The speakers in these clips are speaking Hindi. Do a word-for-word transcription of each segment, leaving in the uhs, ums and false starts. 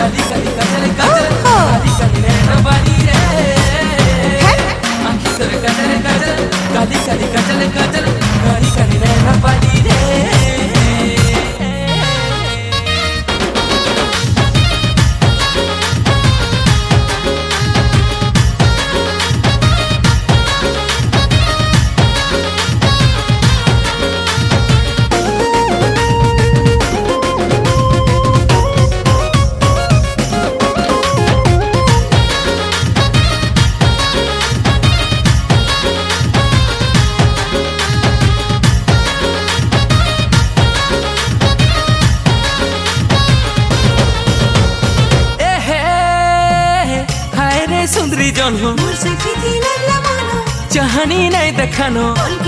काली काली काजल काजल काली काली नैना वाली रे आँखी तोर काजल काजल काली काली काजल काजल काली काली नैना वाली रे। सुंदरी जन हो चाहनी नहीं देखानो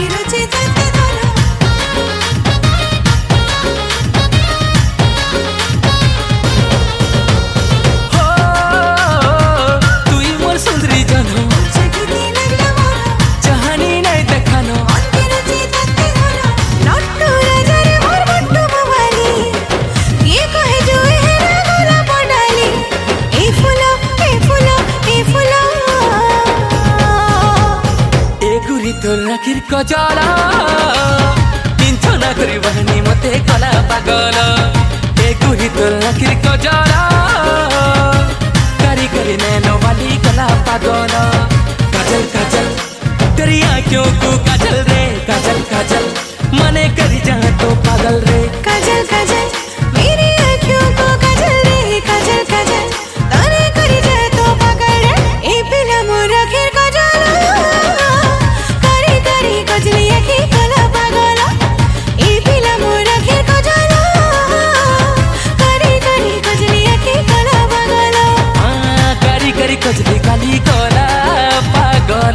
तुई मोर सुंदरी जन हो चाहनी नहीं देखानो तोर आखिर कजला चिंता ना करी बहनी मते कला पागल ए गुरी तोर आखिर कजला करी करी नैनो वाली कला पागल काजल काजल तेरी आँखों को काजल रे काजल काजल मने करी जा तो पागल रे काजल काजल मेरी आँखों को काजल रे काजल काजल तारे करी जा तो पागल रे ए पिला मोर आखिर कजली काली कला पागल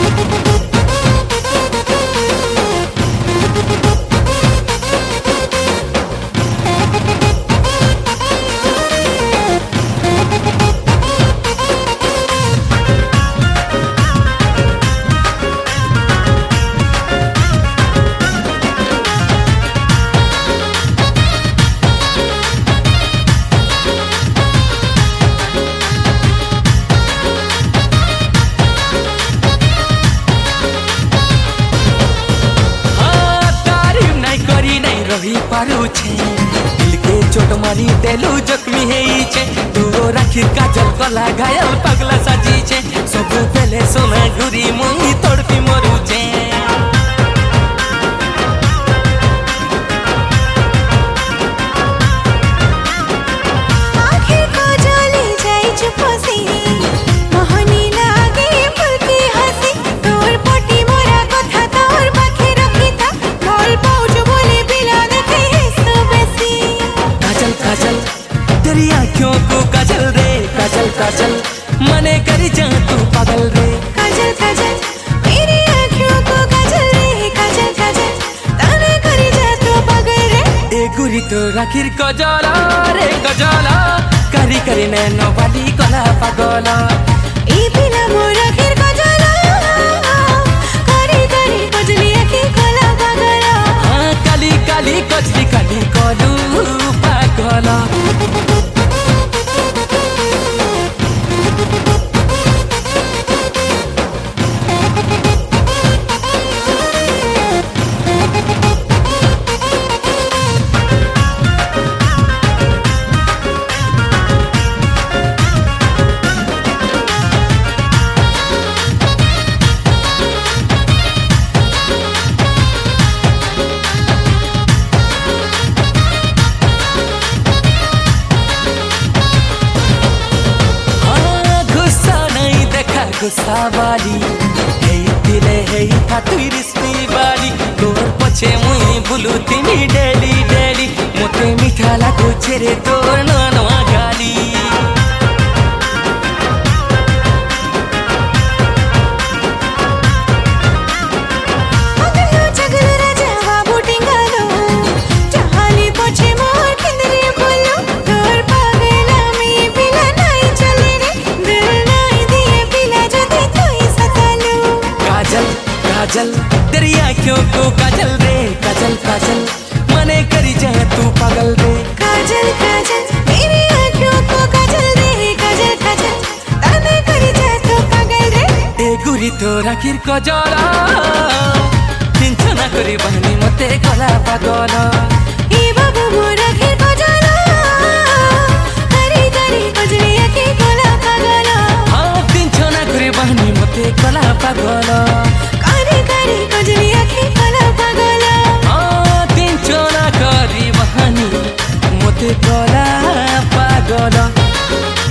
दिल के चोट मारी तेलू जख्मी है तू राखिर काजल कला घायल पगला साजी छे सब पहले सोना घुरी मोही तड़पी मरू छे काजल मने करी जा तू पागल रे काजल काजल मेरी आँखों को काजल रे काजल काजल तारे करी जा तू पागल रे ए गुरी तो आखिर कजला रे कजला करी करी नैनो वाली कला पागल ए पिला मोर आखिर कजला करी करी कजली आखिर कला पागल हाँ काली काली कजली काली कलू पागल गुस्सा वाली हे दिले हे था तुई रिश्ती वाली तोर पछे मुई बुलू तिनी डेली डेली मोते मीठा लागो छेरे तोर ननवा गाली काजल तेरी आँखों को काजल रे काजल काजल मने करी जा तू पागल रे काजल काजल मेरी आँखों को काजल तोर आखिर कजल चिन्ह ना करी बहनी मते कला पागल ए बाबू मोर आखिर कजल करी करी कजली आखि कला पागल हाँ चिन्ह ना करी बहनी मते कला पागल करी करी कजली आखि कला पागल हाँ चिन्ह ना करी बहनी मते कला पागल।